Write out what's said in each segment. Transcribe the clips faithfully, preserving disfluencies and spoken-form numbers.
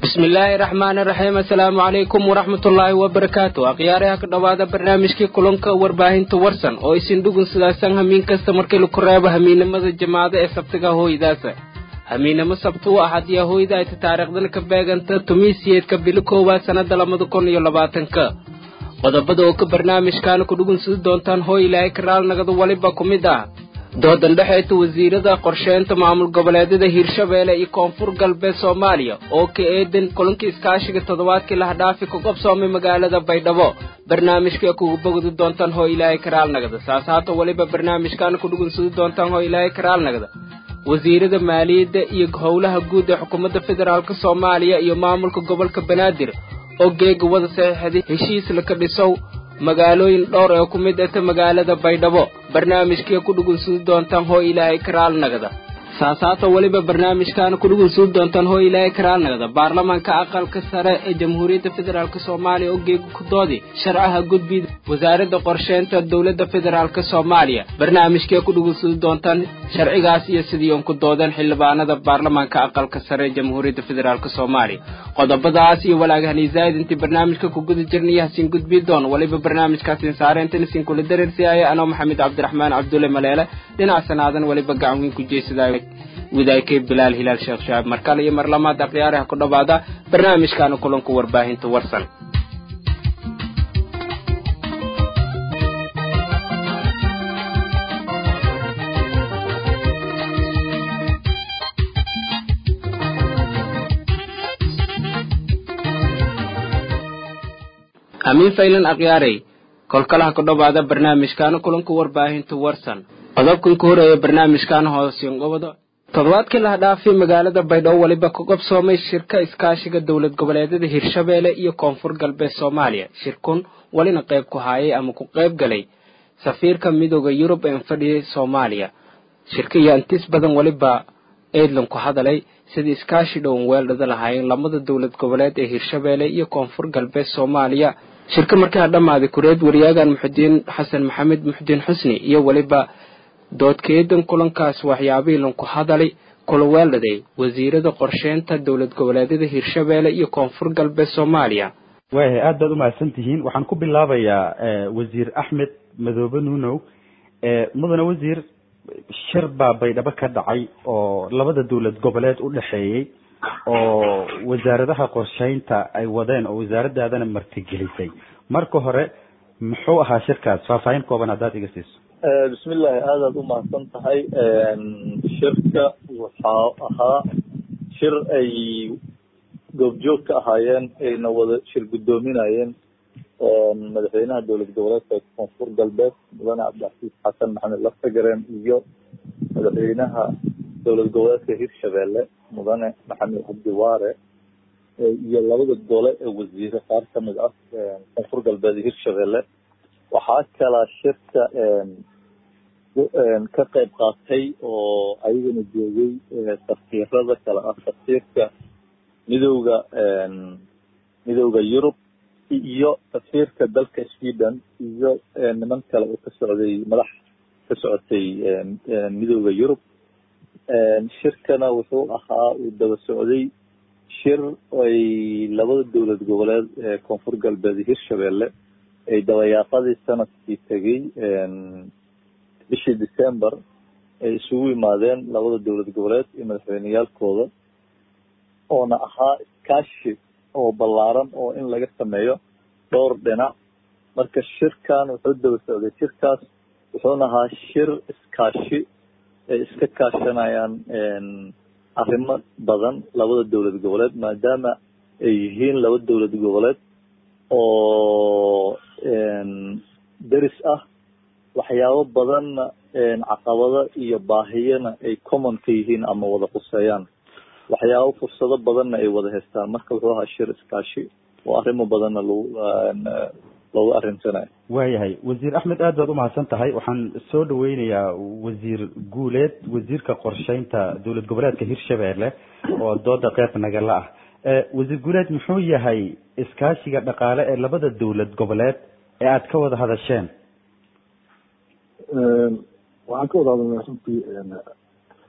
بسم الله الرحمن الرحيم السلام عليكم ورحمة الله وبركاته أخيارها كدوادة برنامجك كلنك ورباهين تورسن أو يسندوغن سلاسان همين كستمرك لكرابة همين مدى الجماعة إسابتغا هو إداسة همين مسابتو أحد يهو إذا تتاريخ دنك باقان تتميسيات كبيلكوبا سنة لمدكون يلباتنك qodobada ka barnaamijkan ku dhugun sida doontaan hooy ilaahay karaal nagada waliba kumida doodan dhaxayta wasiirada qorsheynta maamul goboleedyada Hirshabeelle iyo Koonfur Galbeed Soomaaliya oo ka eedan kulanka iskaashiga toddobaadkii la dhaafi ku qabsoomay magaalada Baydhabo barnaamijka ku bogdo doontaan hooy ilaahay karaal nagada saasaata waliba barnaamijkan ku dhugun sida doontaan hooy ilaahay karaal nagada wasiirada maaliyadda iyo howlaha guud ee xukuumadda federaalka Soomaaliya iyo maamulka gobolka Banaadir oo geeg wada saxiixday heshiis la ka dhisow magaalooyin dhowr ah oo ku mid ah magaalada Baydhabo barnaamijkii ku dhugun soo doontaan hoo ilaahay karaal nagada saasaata waliba barnaamijkan ku dhugun soo doontaan hoo ilaahay karaal nagada baarlamaanka aqalka sare ee jamhuuriyadda federaalka Soomaaliya oo geeg ku doodi sharciga gudbid wasaaradda qorsheynta dawladda federaalka Soomaaliya barnaamijkii ku dhugun soo doontaan sharcigaas iyo sidii uu ku doodan xildhibaanada baarlamaanka aqalka sare ee jamhuuriyadda federaalka Soomaaliya qodobadaas iyo walaagahan izaad intii barnaamijka ku guda jirnay hasin gudbi doon waliba barnaamijkaas in saareyntan sin kula dareersiyaay ana Maxamed Cabdiraxmaan Cabdulle Maleele dhinaca sanaadan waliba gacan weyn ku jeesiday widaayay Bilaal Hilaal Sheekh Shaab markale iyo marlamaad aqyaaraha ku dhawaada barnaamijkan kulanka warbaahinta warsan amin faylan aqyaaray kolkalaha ku dhawaada barnaamijkan kulanka warbaahinta warsan qodobkan ku horeeya barnaamijkan hoosin gobado toddobaadkii la dhaafay magaalada Baydhabo waliba ku qabsoomay shirka iskaashiga dawlad goboleedyada Hirshabeelle iyo Koonfur Galbeed Soomaaliya shirkun walina qayb ku hayay ama ku qayb galay safiirka midowga Yurub ee fadhiyay Soomaaliya shirkiga intiis badan waliba eedlan ku hadalay sidii iskaashi dhow weeldada lahaayeen lamada dawlad goboleed ee Hirshabeelle iyo Koonfur Galbeed Soomaaliya shirka markaa dhamaaday kureed wariyaagan Muxudiin Xasan Maxamed Muxudiin Xusni iyo waliba doodkeedan kulankaas waxyaabihii lan ku hadalay kula weeldaday wasiirada qorsheynta dawlad goboleedyada Hirshabeelle iyo Koonfur Galbeed Soomaaliya way aad baad u mahadsantihiin waxaan ku bilaabayaa wasiir Axmed Madoobe Nuunow ee mudane wasiir shir baa Baydhabo ka dhacay oo labada dawlad goboleed u dhaxeeyay oo wasaaradaha qorsheynta ay wadeen oo wasaaradaadana martigelisay marka hore muxuu ahaa shirkaas faahfaahin kooban hadaad iga siiso بسم الله هذا ضمن صنتهاي شركة وحاها شر أي جوجوك أهاين أي نوض شر قدومين أيين مدحينها دولة دولات كونفور قلبات مدن عبد العزيز حسن محمد لفتقرين إيو مدحينها دولة دولات هيرشابيله مدن محمد عبد الواري يلا وضع الدولة وزيرة خارجة من أصل كونفور قلبات هيرشابيله waxaa kala shirka ka qayb qaatay oo ayagana joogay safiirada kala ah safiirka midowga midowga Yurub iyo safiirka dalka Sweden iyo niman kale oo ka socday madax ka socotay midowga Yurub shirkana wuxuu ahaa uu daba socday shir ay labada dawlad goboleed ee Koonfur Galbeed Hirshabeelle ay dawayaaqadii sanadkii tagay bishii December ay isugu yimaadeen labada dawlad goboleed iyo madaxweyneyaalkooda oona ahaa iskaashi oo ballaaran oo in laga sameeyo dhowr dhinac marka shirkan wuxuu daba socday shirkaas wuxuuna ahaa shir iskaashi ay iska kaashanayaan arrimo badan labada dawlad goboleed maadaama ay yihiin laba dawlad goboleed oo daris ah waxyaabo badan caqabado iyo baahiyana ay common ka yihiin ama wada quseeyaan waxyaabo fursado badanna ay wada haystaan marka wuxuu ahaa shir iskaashi oo arrimo badanna lagu lagu arrinsanay waayahay wasiir Axmed aad baad u mahadsan tahay waxaan soo dhaweynayaa wasiir Guuleed wasiirka qorsheynta dawlad goboleedka Hirshabeelle oo dooda qayb nagala ah wasiir Guuleed muxuu yahay iskaashiga dhaqaale ee labada dawlad goboleed ee aad ka wada hadasheen waxaan ka wada hadalnay runtii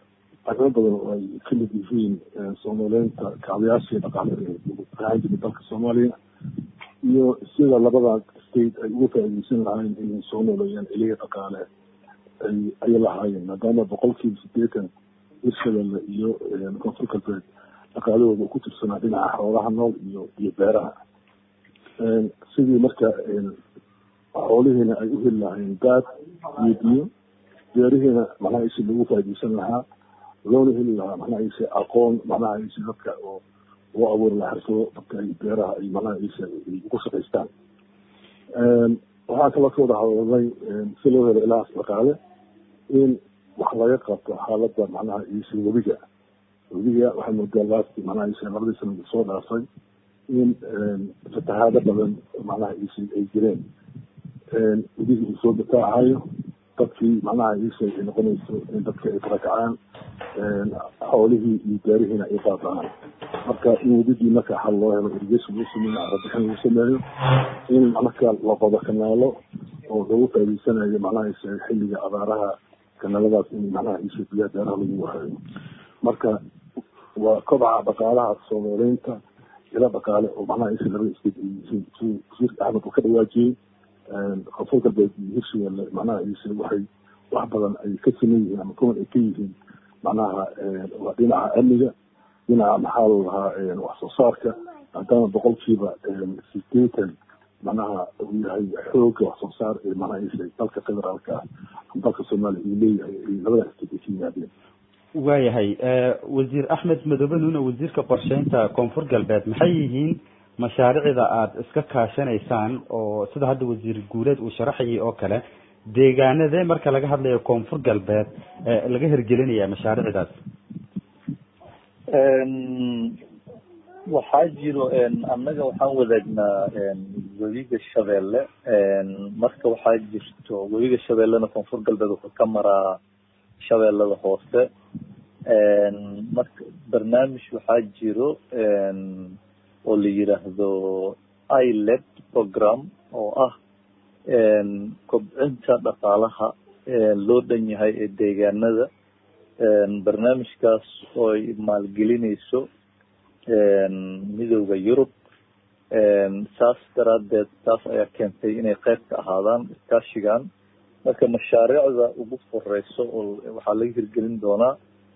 arrimo badan oo ay ka mid yihiin soo nooleynta kacdayaashii dhaqaale ee ahaan jiray dalka soomaaliya iyo sida labada state ay uga faa'iideysan lahayn inay soo nooleeyaan ilihii dhaqaale ay ay lahaayeen maadaama boqolkiiba siddeetan hirshabeelle iyo koonfur galbeed dhaqaalahooda ku tirsanaa dhinaca xoolaha nool iyo iyo beeraha sidii marka xoolihiina ay u heli lahayn daad iyo biyo beerihiina macnaha isi lagu faa'iideysan lahaa loona heli lahaa macnaha isi aqoon macnaha isi dadka oo oo abuuri lahaa xirfado dadka ay beeraha ay macnaha isi ugu shaqaystaan waxaa kaloo ka wada hadalnay si loo helo ilahaas dhaqaale in wax laga qabto xaaladda macnaha isi webiga webiga waxay moodaa laasti macnaha isi labadii sana soo dhaafay in fatahaado badan macnaha isi ay jireen webiga uu soo bataacayo dadkii macnaha isi ay noqonayso in dadka ay barakacaan xoolihii iyo beerihiina ay baaba'aan marka in webigii marka xal loo helo irrigation loo sameeyo rabixin loo sameeyo in marka la qodo kanaalo oo lagu faa'iideysanayo macnaha isi xilliga abaaraha kanaaladaas in macnaha isi biyaha beeraha lagu wahayo marka waa kobaca dhaqaalaha soo nooleynta ila dhaqaale oo macnaha isi labada iskeed ay yihiin wasiirka axmed uu ka dhawaajiyey koonfur galbeed iyo hirshabeelle macnaha isi waxay wax badan ay ka sameyn yihiin ama kuwan ay ka yihiin macnaha waa dhinaca amniga dhinaca maxaa la lahaa wax soo saarka maadaama boqolkiiba sideetan macnaha uu yahay xooga wax soo saar ee macnaha isi dalka federaalka ah dalka soomaaliya uu leeyahay ay labada iskeed ay ka yimaadeen waayahay wasiir axmed madoobe nuune wasiirka qorsheynta koonfur galbeed maxay yihiin mashaariicda aada iska kaashanaysaan oo sida hadda wasiir guuleed uu sharaxayay oo kale deegaanadee marka laga hadlayo koonfur galbeed laga hirgelinaya mashaariicdaas waxaa jiro annaga waxaan wadaagnaa webiga shabeelle marka waxaa jirto webiga shabeellena koonfur galbeed wuxuu ka maraa shabeellada hoose marka barnaamij waxaa jiro oo la yiraahdo iled program oo ah kobcinta dhaqaalaha loo dhan yahay ee deegaanada barnaamijkaas oo ay maalgelinayso midowda yurub saas daraadeed taas ayaa keentay inay qayb ka ahaadaan iskaashigan marka mashaariicda ugu horeyso oo waxaa laga hirgelin doonaa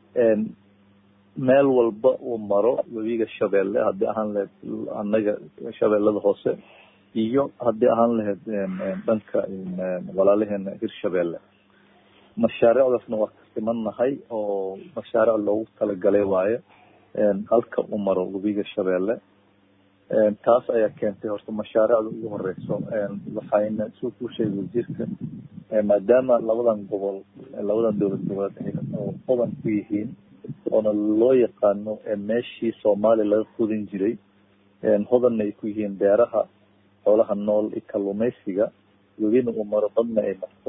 meel walba uu maro webiga shabeelle haddii ahaan lahayd annaga shabeellada hoose iyo haddii ahaan lahayd dhanka walaalaheena hirshabeelle mashaariicdaasna waa ka simannahay oo mashaariic loogu talagalay waaye halka uu maro webiga shabeelle taas ayaa keentay horta mashaariicda ugu horeyso waxayna suu ku sheegay wasiirka maadaama labadan gobol labadan dowlad goboleed ay hodan ku yihiin oona loo yaqaano meeshii soomaaliya laga qudin jiray hodanna ay ku yihiin beeraha xoolaha nool iyo kalluumaysiga webina uu maro badna ay marto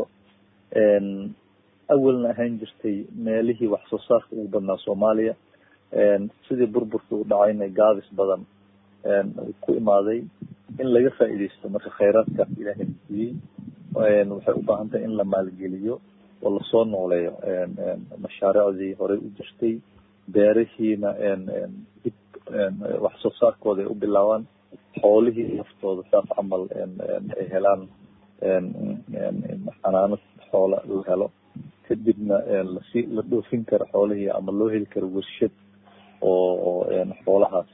awalna ahaan jirtay meelihii wax soo saarka ugu badnaa soomaaliya sidii burburka u dhacayna gaabis badan ku imaaday in laga faa'iidaysto marka khayraadkaas ilaahay siiyey waxay u baahan tahay in la maalgeliyo oo lasoo nooleeyo mashaariicdii horey u jirtay beerihiina dib wax soo saarkooda ay u bilaabaan xoolihii naftooda saas camal ay helaan xanaano xoola la helo kadibna lasi la dhoofin karo xoolihii ama loo heli karo warshad oo xoolahaas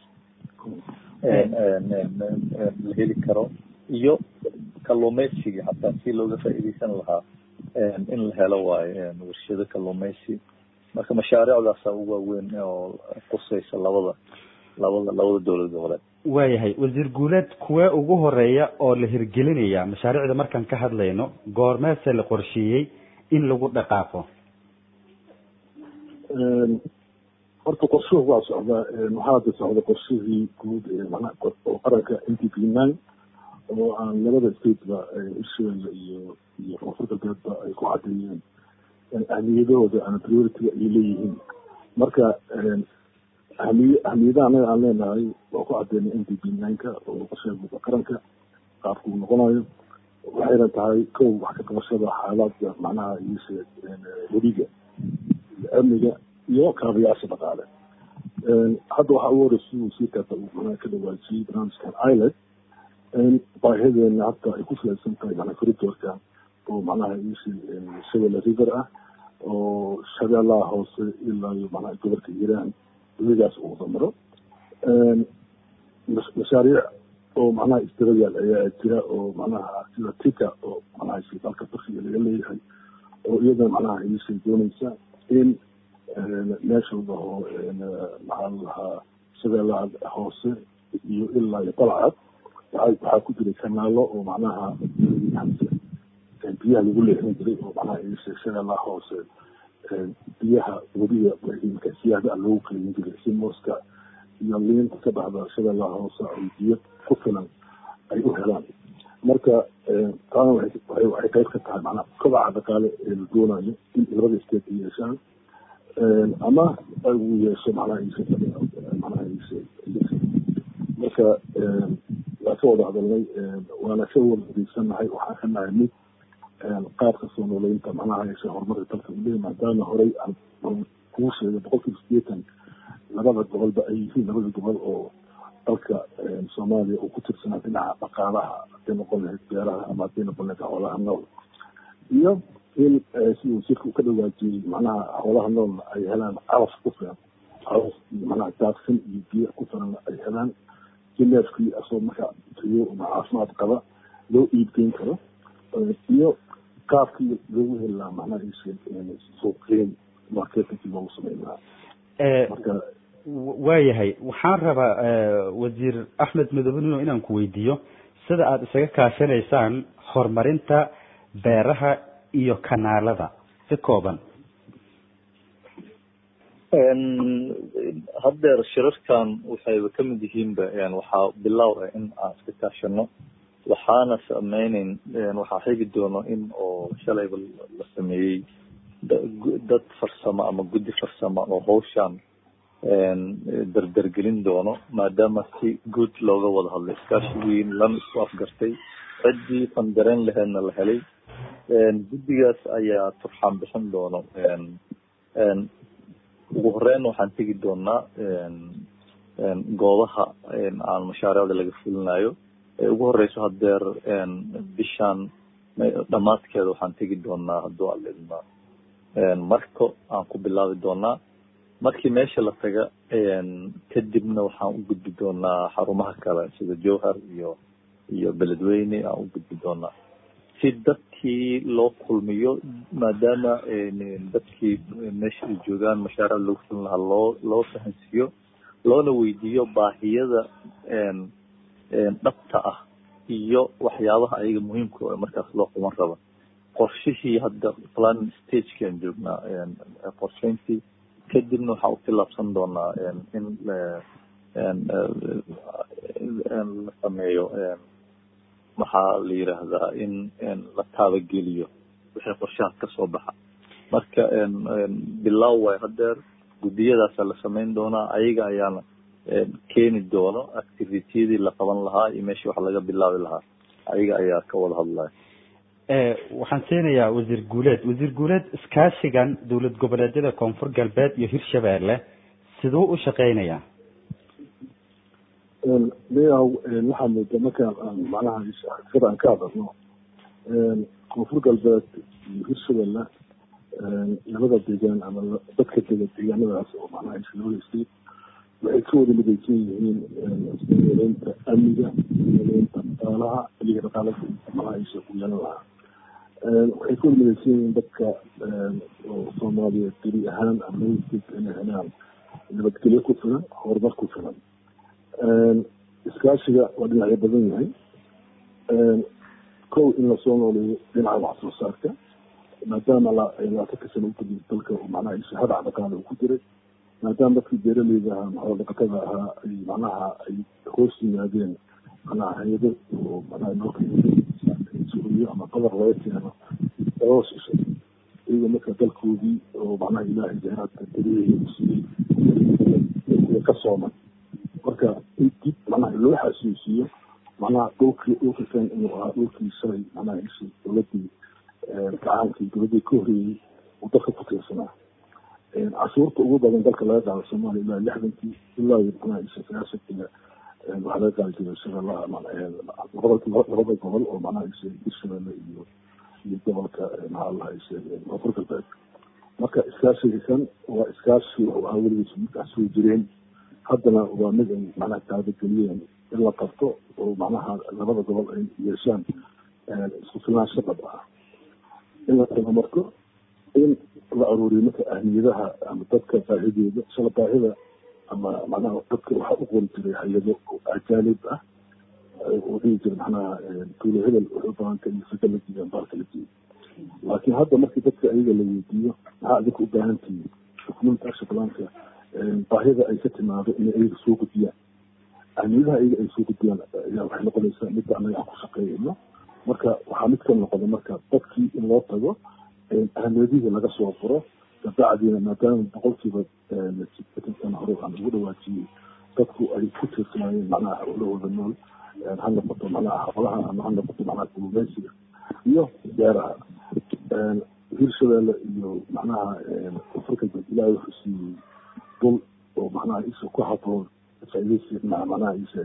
la heli karo iyo kalluumaysiga hataa si looga faa'iidaysan lahaa in la helo waayo warshado kalluumaysi marka mashaariicdaasa ugu waaweyn oo qusaysa labada labada labada dowlad goboleed waayahay wasiir guuleed kuwee ugu horeeya oo la hirgelinaya mashaariicda markaan ka hadlayno goormeese la qorsheeyey in lagu dhaqaaqo horta qorshuhu waa socdaa waxaa hadda socda qorshihii guud ee macnaha oo qaranka n t p nine oo aan labada stateba hirshabeelle iyo iyo koonfur galbeedba ay ku cadeeyeen ahmiyadahooda ama priority-ga ay leeyihiin marka ahmiy ahmiyadaha anaga aan leenahay waa ku cadeynay n t p nine-ka oo qorshaha guud ee qaranka qaabka uu noqonayo waxayna tahay kow wax ka qabashada xaaladda macnaha iyose weliga iyo amniga iyo kaabayaasha dhaqaale hadda waxaa ugu horeysa siduu sii kata uu macnaha ka dhawaajiyey barnaamijkan island baahideena hadda ay ku filaysan tahay macnaha corridorka oo macnaha ishi Shabeelle River ah oo shabeellaha hoose ilaa iyo macnaha gobolka Hiiraan weligaas uu damro mashaariic oo macnaha istirayaal ayaa jira oo macnaha sida tika oo macnaha si dalka Turkiga laga leeyahay oo iyada macnaha ishi doonaysa in meesha oo macnaha shabeellaha hoose iyo ilaa iyo qalcad waxaa ku jiray kanaalo oo macnaha biyaha lagu leexin jiray oo macnaha shabeellaha hoose biyaha wadiga marka siyaada loogu keenin jiray si mooska iyo liinta ka baxda shabeellaha hoose ay biyo ku filan ay u helaan marka taana waxay qayb ka tahay macnaha kobaca dhaqaale ee la doonayo in labada isteed ay yeeshaan ama uu yeesho macnaha macnaha marka waa ka wada hadalnay waana ka wada adeegsanahay waxaan ka nahay mid qaabka soo nooleynta macnaha yeesha horumarka dalka u leeyahay maadaama horey aan kuu sheegay boqolkiiba sideetan labada gobolba ay yihiin labada gobol oo dalka Soomaaliya uu ku tirsanaa dhinaca dhaqaalaha haday noqon lahayd beeraha ama haday noqon lahayd xoolaha nool iyo in siduu sirku ka dhawaajiyey macnaha xoolaha nool ay helaan calaf ku filan calaf macnaha daaqsin iyo biyo ku filan ay helaan jineefkii asoo marka iyo caafimaad qaba loo iibgeyn karo iyo qaabkii loogu heli lahaa macnaha suuqgeyn marketingkii loogu sameyn lahaa marka waayahay waxaan rabaa wasiir Axmed Madoobe Nuunow inaan ku weydiiyo sida aad isaga kaashanaysaan horumarinta beeraha iyo kanaalada si kooban haddeer shirarkan waxayba ka mid yihiinba waxaa bilow ah in aan iska kaashano waxaana sameyneyn waxaa xigi doono in oo shalayba la sameeyey dad farsamo ama guddi farsamo oo hawshan dardargelin doono maadaama si guud looga wada hadlay iskaashi weyn lana isku afgartay ciddii fandareen laheedna la helay guddigaas ayaa turxaan bixin doono ugu horeyn waxaan tegi doonaa goobaha aan mashaariicda laga fulinayo ugu horeyso hadeer bishaan dhamaadkeeda waxaan tegi doonaa hadduu alidma marko aan ku bilaabi doonaa markii meesha la taga kadibna waxaan u gudbi doonaa xarumaha kale sida Jowhar iyo iyo Beledweyne aan u gudbi doonaa si dadkii loo kulmiyo maadaama dadkii meesha ay joogaan mashaariic lagu fulin lahaa loo loo fahansiiyo loona weydiiyo baahiyada dhabta ah iyo waxyaabaha ayaga muhiimka ah markaas loo qaban rabo qorshihii hadda plan stage-kan joognaa qorsheyntii kadibna waxaa u tilaabsan doonaa in la sameeyo waxaa la yiraahdaa in la taabageliyo wixii qorshaha ka soo baxa marka bilow way hadeer guddiyadaasa la sameyn doonaa ayaga ayaana keeni doono activitydii la qaban lahaa iyo meeshii wax laga bilaabi lahaa ayaga ayaa ka wada hadlaya waxaan siinayaa wasiir guuleed wasiir guuleed iskaashigan dowlad goboleedyada koonfur galbeed iyo hirshabeelle siduu u shaqeynayaa leeyahay waxaa moodaa markaan aan macnaha sida aan ka hadalno koonfur galbeed iyo hirshabeelle labada deegaan ama dadka dega deegaanadaas oo macnaha isloolaysay waxay ka wada midaysan yihiin ismaleynta amniga ismaleynta dhaqaalaha xilliga dhaqaalada macnaha isha ku yeelan lahaa waxay ka wada midaysan yihiin dadka oo soomaaliyeed geri ahaan ama labada inay helaan nabadgelyo ku filan horumar ku filan iskaashiga waa dhinacyo badan yahay kow in lasoo nooleeyo dhinaca wax soo saarka maadaama labaatanka sano u kadib dalka macnaha isha hadac dhaqaale uu ku jiray maadaama dadkii beeraleyda ahaa maxaa dhaqatada ahaa ay macnaha ay hoos yimaadeen macnaha hay-ado oo macnaha dhulka suuriyo ama qadar laga keeno hoos isha iyaga marka dalkoodii oo macnaha ilaahay jahaadka dariyihii u siiyey ka sooman marka in dib macnaha loo xasuusiyo macnaha dhulkii dhulka kan inuu ahaa dhulkii shalay macnaha isha dowladii gacaankii dowladii ka horreeyey uu dalka ku tiirsanaa cashuurta ugu badan dalka laga qaado soomaaliya ilaa lixdankii ilaa iyo macnaha isha sagaashankiina waxaa laga qaadi jiray shabeellaha labada gobol oo macnaha isha hirshabeelle iyo iyo gobolka maxaa lahaa isha koonfur galbeed marka iskaashigiisan waa iskaashi wuxuu ahaa weligiis midkaas soo jireen haddana waa mid ay macnaha taabageliyeen in la qabto oo macnaha labada gobol ay yeeshaan isku filnaansho dhab ah in la tabamarto in la aruuriyo marka ahmiyadaha ama dadka baahidooda shala baahida ama macnaha dadka waxaa u qori jiray hay-ado ajaanib ah oo dhihi jira macnaha tuulo hebel wuxuu baahanta in saka la jiiyo baarka la jiiyo laakiin hadda markii dadka ayaga la weydiiyo maxaa adinka u baahan tihiin xukuumadda ashaqlaanka baahida ay ka timaado inay ayaga soo gudbiyaan ahmiyadaha ayaga ay soo gudbiyaan ayaa waxay noqonaysaa midda anaga aan ku shaqeeyayno marka waxaa mid ka noqda marka dadkii in loo tago ahmiyadihii laga soo furo kabacdiina maadaama boqolkiiba sideetan sano hore aan ugu dhawaajiyey dadku ay ku tiirsanaayeen macnaha hawlahooda nool ha noqoto macnaha hawlaha ama ha noqoto macnaha kalluumeysiga iyo beeraha hirshabeelle iyo macnaha afrika ilaahay wuxuu siiyey dul oo macnaha isa ku haboon faa'iidaysi macnaha isa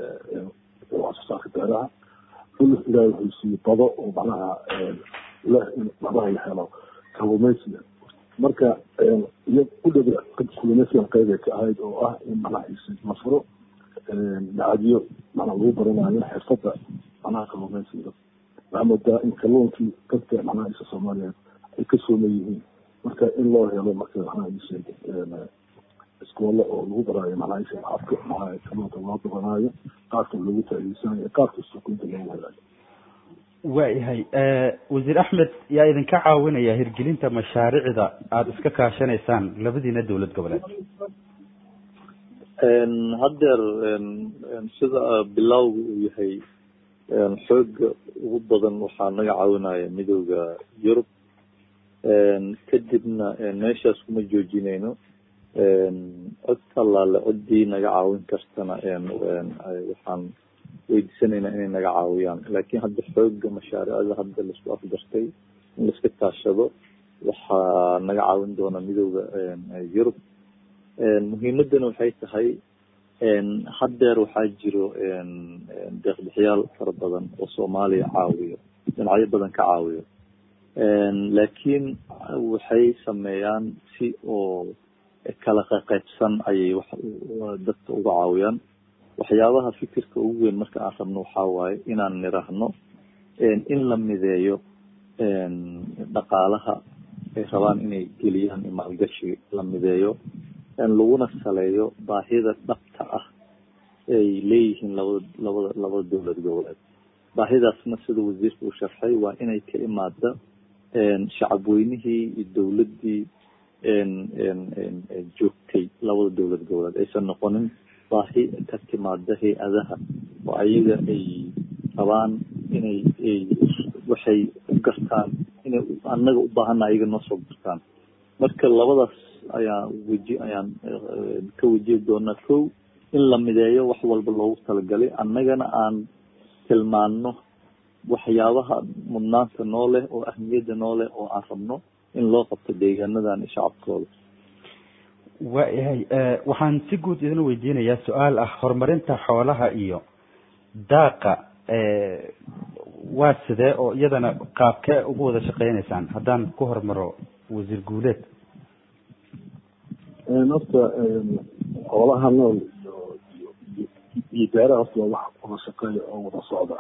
wax soo saarka beeraha dul ilaahay wuxuu siiyey bado oo macnaha leh in macnaha la helo kalluumeysiga marka iyo ku dhaga kalluumeysiga qaybay ka ahayd oo ah in macnaha isa la furo nacadiyo macnaha lagu baranayo xirfadda macnaha kalluumeysiga waxaa moodaa in kalluunkii dadka macnaha isa soomaaliyeed ay ka sooman yihiin marka in loo helo marka macnaha isa iskoolo oo lagu baraayo macnaha isa afka macnaha kalluunka loo dabanaayo qaabka loogu faa'iideysanayo qaabka suuqinta loogu helayo waayahay wasiir axmed yaa idinka caawinaya hirgelinta mashaariicda aada iska kaashanaysaan labadiina dowlad goboleed haddeer sida bilowga uu yahay xooga ugu badan waxaa naga caawinaya midooda yurub kadibna meeshaas kuma joojinayno cod allaale coddii naga caawin kartana waxaan weydiisanaynaa inay naga caawiyaan laakiin hadda xooga mashaariicda hadda laisku afgartay in laiska kaashado waxaa naga caawin doona midooda yurub muhiimadana waxay tahay haddeer waxaa jiro deeqbixiyaal fara badan oo soomaaliya caawiyo dhinacyo badan ka caawiyo laakiin waxay sameeyaan si oo kala qaqaybsan ayay wax dadka uga caawiyaan waxyaabaha fikirka ugu weyn marka aan rabno waxaa waaye inaan niraahno in la mideeyo dhaqaalaha ay rabaan inay geliyaan maalgashi la mideeyo laguna saleeyo baahida dhabta ah ay leeyihiin labada labada labada dowlad goboleed baahidaasna sida wasiirka uu sharxay waa inay ka imaada shacabweynihii iyo dowladdii joogtay labada dowlad goboleed aysan noqonin baahi ka timaada hay-adaha oo ayaga ay rabaan inay waxay u gartaan inay annaga u baahana ayaga noo soo gartaan marka labadaas ayaan weji ayaan ka wajihi doonaa kow in la mideeyo wax walba loogu talagalay annagana aan tilmaanno waxyaabaha mudnaanta noo leh oo ahmiyadda noo leh oo aan rabno in loo qabto deegaanadan iyo shacabkooda waayahay waxaan si guud idin weydiinayaa su-aal ah horumarinta xoolaha iyo daaqa waa sidee oo iyadana qaabkee ugu wada shaqeynaysaan haddaan ku hormaro wasiir guuleed horta xoolaha nool iyo beeraha horta waa wax wada shaqeeya oo wada socda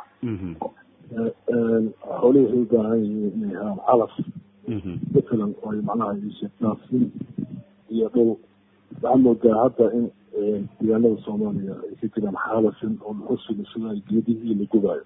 xoolihii waxay u baahan yihiin inay helaan calaf matalan oo ay macnaha daafin iyo dhul waxaa moodaa hadda in deegaanada soomaaliya ay ka jiraan xaalafin oo laxusiga sida geedihii la gubaayo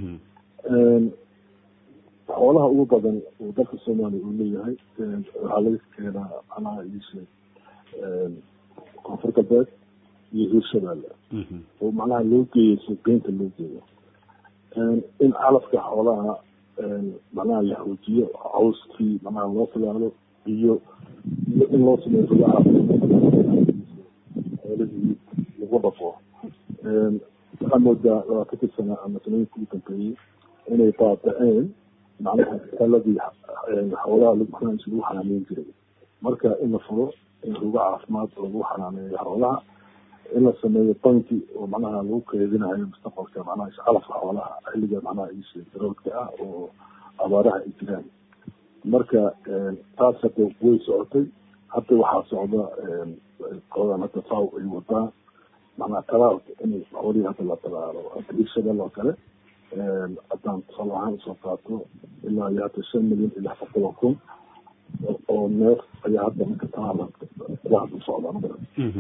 xoolaha ugu badan oo dalka soomaaliya uu leeyahay waxaa laga keenaa macnaha ishe koonfur galbeed iyo hirshabeelle oo macnaha loo geeyo suuqgeynta loo geeyo in calafka xoolaha macnaha la xoojiyo cawskii macnaha loo filaalo iyo iyo in loo sameeyo rugaha xoolihii lagu dhafo waxaa moodaa labaatanka sana ama sanooyinka ugu dambeeyey inay baaba-een macnaha taladii xoolaha lagu lagu xanaaneyn jiray marka in la furo in rugo caafimaad lagu xanaaneeyo xoolaha in la sameeyo banki oo macnaha lagu kaydinayo mustaqbalka macnaha calafka xoolaha xilliga macnaha isdaroolka ah oo abaaraha ay jiraan marka taas hadda way socotay hadda waxaa socda qodan hadda faw ay wadaa macnaha talaalka in xoolihii hadda la talaalo hadda ishadal oo kale haddaan tusaale ahaan soo qaato ilaa iyo hadda shan milyan iyo lix boqol oo kun oo neef ayaa hadda marka talaalka hadda socdaa magaran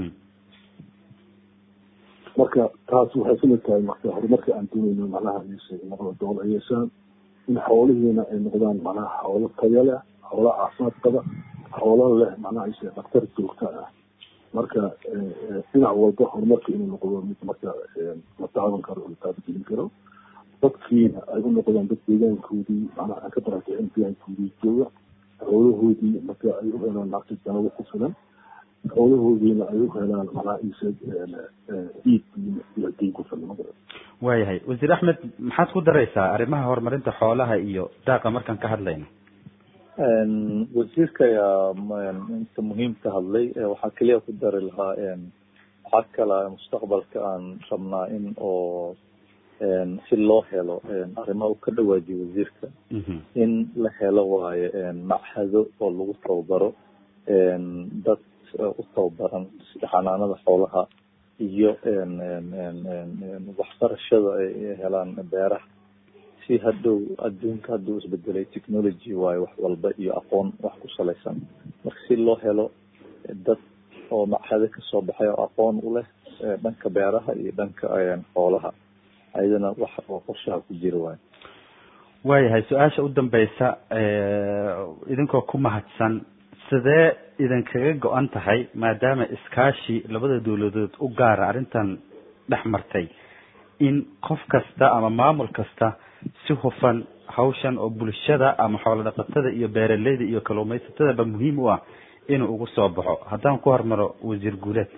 marka taas waxay kamid tahay marka horumarka aan doonayno macnaha labada gobol ay yeeshaan in xoolihiina ay noqdaan macnaha xoolo tayo leh xoolo caafimaad qaba xoolo leh macnaha ishe dhaktar joogta ah marka dhinac walba horumarka inuu noqdo mid marka la taaban karo oo la taabagelin karo dadkiina ay u noqdaan dad deegaankoodii macnaha aan ka barakicin deegaankoodii jooga xoolahoodii marka ay u helaan lacagta daawo ku filan xoolahoodiina ay u helaan macnaha ishe iib iyo diin ku filan magara waayahay wasiir axmed maxaad ku daraysaa arrimaha horumarinta xoolaha iyo daaqa markaan ka hadlayno wasiirka ayaa inta muhiim ka hadlay waxaa keliya ku dari lahaa waxaa kala mustaqbalka aan rabnaa in oo si loo helo arrimaha uu ka dhawaajiyo wasiirka in la helo waayo machado oo lagu tababaro dad u tababaran xanaanada xoolaha iyo waxbarashada ay helaan beeraha si hadhow adduunka hadduu isbedelay technology waayo wax walba iyo aqoon wax ku salaysan marka si loo helo dad oo machado kasoo baxay oo aqoon u leh dhanka beeraha iyo dhanka xoolaha ayadana wax oo qorshaha ku jira waayo waayahay su-aasha u dambeysa idinkoo ku mahadsan sidee idinkaga go-an tahay maadaama iskaashi labada dawladood u gaara arrintan dhex martay in qof kasta ama maamul kasta si hufan hawshan oo bulshada ama xoolo dhaqatada iyo beeraleyda iyo kalluumaysatadaba muhiim u ah inuu ugu soo baxo haddaan ku hormaro wasiir guuleed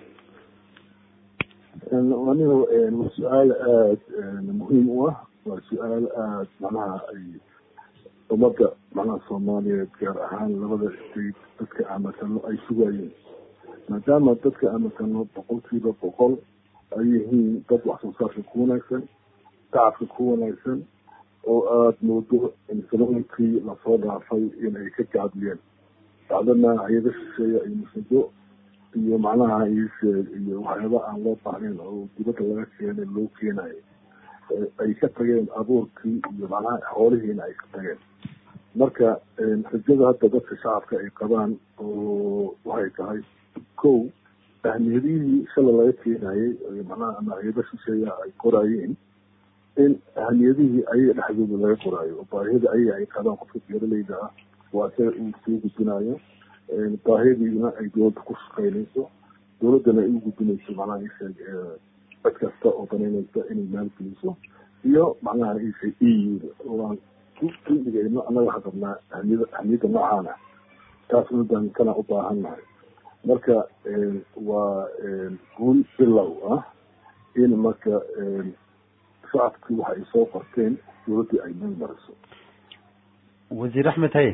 anigu waa su-aal aada muhiim u ah waa su-aal aada macnaha ay ummadda macnaha soomaaliyeed gaar ahaan labada state dadka amatano ay sugayeen maadaama dadka amatano boqolkiiba boqol ay yihiin dad wax soo saarka ku wanaagsan tacabka ku wanaagsan oo aada moodo in sanooyinkii lasoo dhaafay inay ka gaabiyeen bacdana hay-ada shisheeya iyo musado iyo macnaha iyo waxyaaba aan loo baahnayn oo dibadda laga keenay loo keenayo ay ka tageen abuurkii iyo macnaha xoolihiina ay ka tageen marka rajada hadda dadka shacabka ay qabaan oo waxay tahay kow ahmiyadihii shala laga keenayay macnaha ama hay-ada shisheeya ay qorayeen in ahmiyadihii ayaga dhexdooda laga qoraayo oo baahida ayaga ay qabaan qofka beeraleyda ah waa isaga uu soo gudbinayo baahidiina ay dowladda ku shaqeynayso dowladdana ay u gudbinayso macnaha isheeg cid kasta oo banaynaysa inay maalgeliso iyo macnaha isheeg iyuda oo aan ku dhigayno annaga waxaan qabnaa ahmiyada ahmiyadda noocan ah taas mudan kana u baahan nahay marka waa guul bilow ah in marka shacabkii waxa ay soo qorteen dowladdii ay meel mariso wasiir axmed haye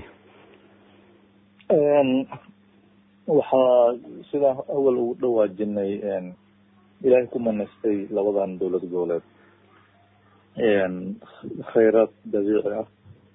waxaa sidaa awal ugu dhawaajinay ilaahay ku manaystay labadan dowlad goboleed khayraad dabiici ah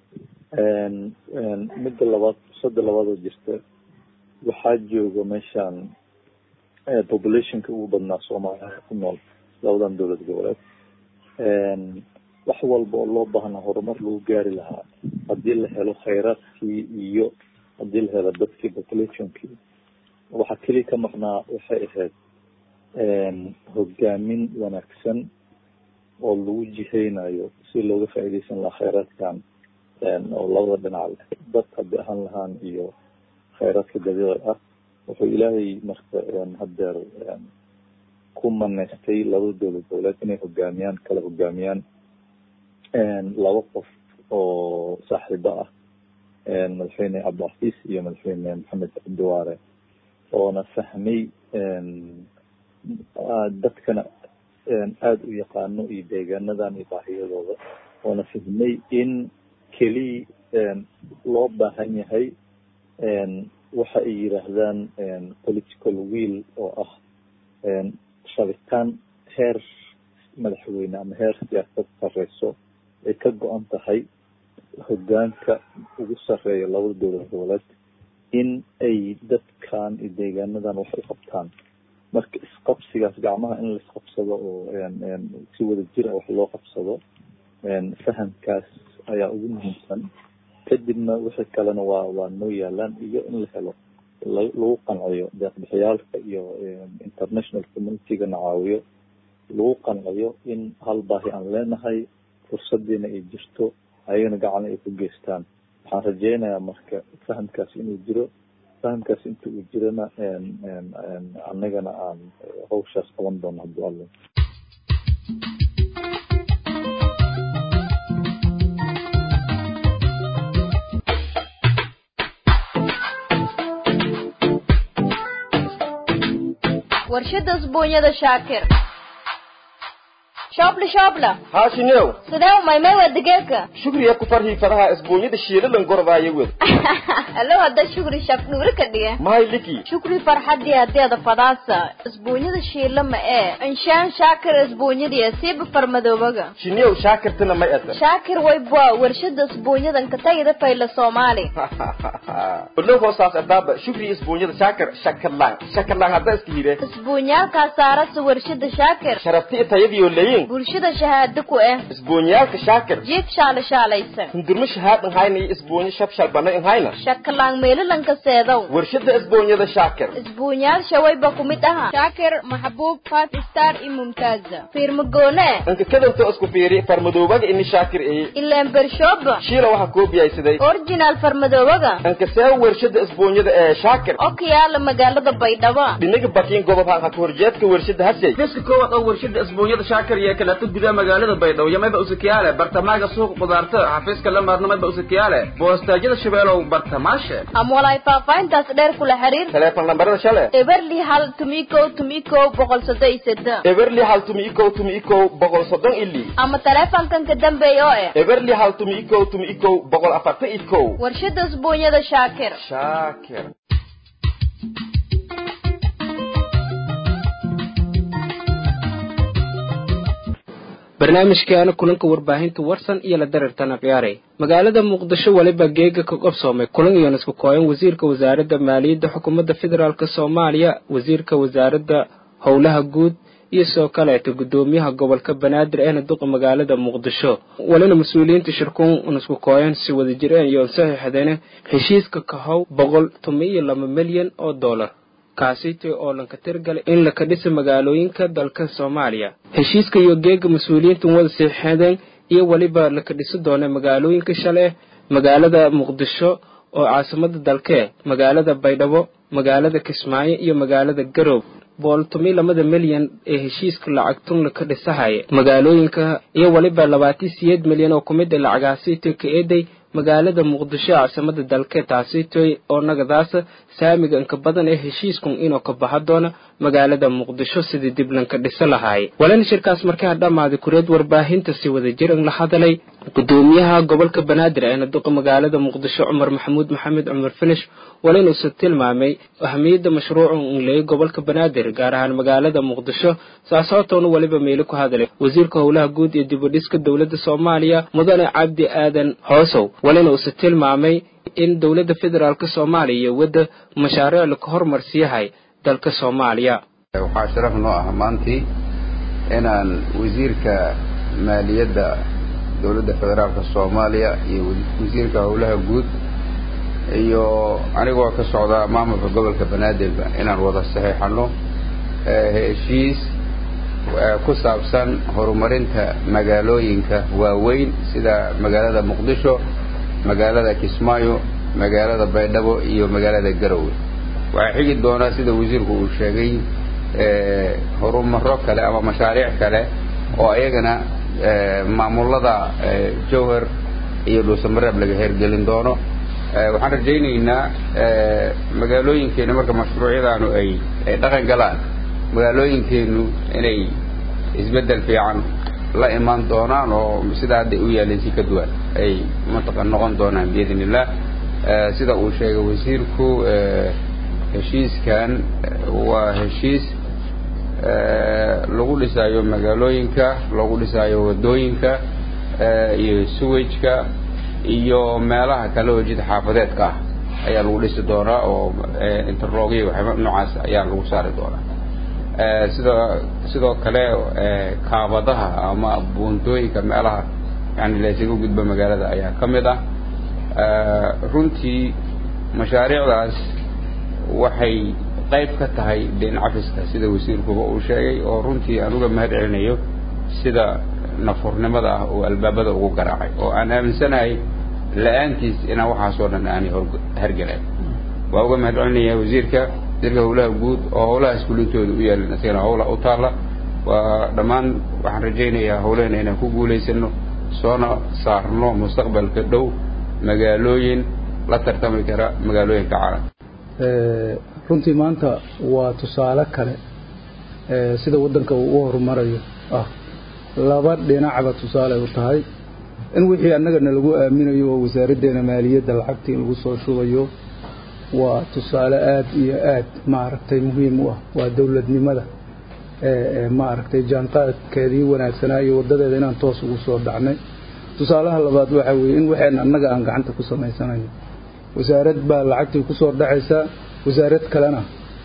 midda labaad fursada labaadoo jirta waxaa jooga meeshaan populationka ugu badnaa soomaaliya ku nool labadan dowlad goboleed wax walba oo loo baahnaa horumar lagu gaari lahaa haddii la helo khayraadkii iyo haddii la helo dadkii populationkii waxaa keliya ka maqnaa waxay ahayd hogaamin wanaagsan oo lagu jihaynayo si looga faa'iidaysan lahaa khayraadkan oo labada dhinac leh dad haddii ahaan lahaan iyo khayraadka dabiici ah wuxuu ilaahay marka haddeer ku manaystay labada dowlad goboleed inay hogaamiyaan kala hogaamiyaan laba qof oo saaxiibo ah madaxweyne cabdilcaziz iyo madaxweyne maxamed cabdiwaare oona fahmay dadkana aada u yaqaano iyo deegaanadan iyo baahiyadooda oona fahmay in keliya loo baahan yahay waxa ay yiraahdaan political will oo ah shabitaan heer madaxweyne ama heer siyaasad sareyso ay ka go'an tahay hoggaanka ugu sareeya labada dowlad goboleed in ay dadkan iyo deegaanadan wax u qabtaan marka isqabsigaas gacmaha in la isqabsado oo si wada jir ah wax loo qabsado fahamkaas ayaa ugu muhiimsan kadibna wixii kalena waa waa noo yaalaan iyo in la helo lagu qanciyo deeq-bixiyaalka iyo international community-ga nacaawiyo lagu qanciyo in hal baahi aan leenahay fursaddiina ay jirto ayagana gacan ay ku geystaan waxaan rajeynayaa marka fahamkaas inuu jiro fahamkaas inta uu jirana annagana aan hawshaas qaban doono haddii alla warshada usbuunyada shaakir شابل شابل ها شنو سداو ماي ماي ودقيقة شكري أكو فرحي فرها اسبوني ده شيء لن قرضا يود الله هذا شكري شاف نورك ديه ما هي لكي شكري فرحة دي هدي هذا فضاسة اسبوني ده شيء لما ايه انشان شاكر اسبوني دي سيب فرمدو بقى شنو شاكر تنا ما يأثر شاكر ويبوا ورشد اسبوني ده انكتاي ده فايل الصومالي بلو هو صاص أداب شكري اسبوني ده شاكر شكر لان شكر لان هذا اسكيره اسبوني كاسارة ورشد شاكر شرفتي تيدي ولين برشدة شهادة كوه اسبونيالك شاكر جيك شال شاليسن ندرم شهادة هايني اسبوني شاب شالبانا ان هاينا شكلان ميل لنك سيدو ورشدة اسبونيال شاكر اسبونيال شوي بكمتها شاكر محبوب فايف ستار ام ممتازة فيرمقونة انك كده انتو اسكو فيري فرمدوباق اني شاكر ايه إلا برشوب شيرا وحا كوبيا يسيدي اورجينال فرمدوباق انك ساو ورشدة اسبونيال شاكر اوكي يالا مقالة بيضاوا بنك باكين قوبا فانها كورجيتك ورشدة هسي فيسك كوة او ورشدة اسبونيال شاكر ياكلا تقدا مقالة بيضاوا يما يبقى اسكيالة برتماغ سوق قدارته حفيزك لما ارنما يبقى اسكيالة بوستاجيد الشبيلو برتماشة امولاي فافاين تاسدير كل حرير تليفون نمبرنا شالة إبرلي حال توميكو توميكو بقول صدق سد إبرلي حال توميكو توميكو بقول صدق إلي أما تلفون كان كدم بيوه إبرلي حال توميكو توميكو بقول أفرت إيكو ورشد أسبوعيا ده شاكر شاكر barnaamijkeena kulanka warbaahinta warsan iyo la dareertana ciyaaray magaalada muqdisho waliba geega ka qabsoomay kulan iyo isku kooyan wasiirka wasaaradda maaliyadda xukuumadda federaalka Soomaaliya wasiirka wasaaradda howlaha guud iyo soo kaleeto gudoomiyaha gobolka Banaadir ee duqa magaalada muqdisho walina mas'uuliyiinta shirkuun isku kooyan si wada jireen iyo saxiixadeen heshiiska ka how boqol iyo laba milyan oo dollar kaasite oo lanka tirgalay in la ka dhiso magaalooyinka dalka Soomaaliya heshiiska iyo geega mas'uuliyiintu wada saxiixadeen iyo waliba la ka dhiso doona magaalooyinka shale magaalada muqdisho oo caasimada dalka magaalada Baydhabo magaalada Kismaayo iyo magaalada Garowe boqol iyo laba milyan ee heshiiska lacagtun la ka dhisahay magaalooyinka iyo waliba labaatan iyo siddeed milyan oo kumid ah lacagaasi ka eeday magaalada muqdisho caasimada dalka taasitay oo nagadaas saamiga inka badan ee heshiiskun inuu ka baxo doona magaalada muqdisho sidii dib lanka dhisa lahaay walana shirkaas markaa dhamaad kureed warbaahinta si wada jiran la hadalay gudoomiyaha gobolka Banaadir ee duqa magaalada muqdisho Umar Maxamuud Maxamed Umar Finish walana uu tilmaamay ahmiyada mashruuca in leeyahay gobolka Banaadir gaar ahaan magaalada muqdisho saasootoona waliba meel ku hadalay wasiirka howlaha guud ee dib u dhiska dawladda Soomaaliya mudane Cabdi Aadan Hoosow walana uu tilmaamay in dawladda federaalka Soomaaliya wada mashaariic la hormarsiyahay dalka Soomaaliya waxa sharaf noo ah maantii inaan wasiirka maaliyadda dawladda federaalka Soomaaliya iyo wasiirka howlaha guud iyo anigoo ka socda maamulka gobolka Banaadir inaan wada saxiixano heshiis ku saabsan horumarinta magaalooyinka waaweyn sida magaalada Muqdisho magaalada Kismaayo magaalada Baydhabo iyo magaalada Garowe waxa xigi doona sida wasiirku uu sheegay ee horumaro kale ama mashaariic kale oo ayagana maamulada Jowhar iyo Dhuusamareeb laga hergelin doono waxaan rajaynaynaa magaalooyinkeena marka mashruucyadaanu ay ay dhaqan galaan magaalooyinkeenu inay isbedel fiican la iman doonaan oo sida hadda u yaalaysi ka duwan ay mantaqan noqon doonaan biidinillah sida uu sheegay wasiirku heshiiskan waa heshiis lagu dhisayo magaalooyinka lagu dhisayo wadooyinka iyo sewage-ka iyo meelaha kale oo jid xaafadeedka ah ayaa lagu dhisi doonaa oo interlogyo waxyaabo noocaas ayaa lagu saari doonaa sidoo sidoo kale kaabadaha ama buuntooyinka meelaha yani la isaga gudbo magaalada ayaa ka mid ah runtii mashaariicdaas waxay qayb ka tahay deyn cafiska sida wasiirkuba uu sheegay oo runtii aan uga mahad celinayo sida nafurnimada ah oo albaabada ugu garaacay oo aan aaminsanahay la-aantiis inaan waxaasoo dhan aanay hergelayn waa uga mahad celinaya wasiirka wasiirka howlaha guud oo howlahaas kulintooda u yaalin isagana howla u taalla waa dhammaan waxaan rajaynayaa howlahena inaan ku guulaysano soona saarno mustaqbalka dhow magaalooyin la tartami kara magaalooyinka caalamka runtii maanta waa tusaale kale sida waddanka uu u horumarayo ah laba dhinacba tusaale u tahay in wixii annagana lagu aaminayo oo wasaaraddeena maaliyadda lacagtii lagu soo shubayo waa tusaale aad iyo aad maaragtay muhiim u ah waa dawladnimada maaragtay jaanqaadkeedii wanaagsanaa iyo waddadeeda inaan toos ugu soo dhacnay tusaalaha labaad waxa weeye in waxaan annaga aan gacanta ku samaysanayno wasaarad baa lacagtii ku soo dhacaysaa wasaarad kalena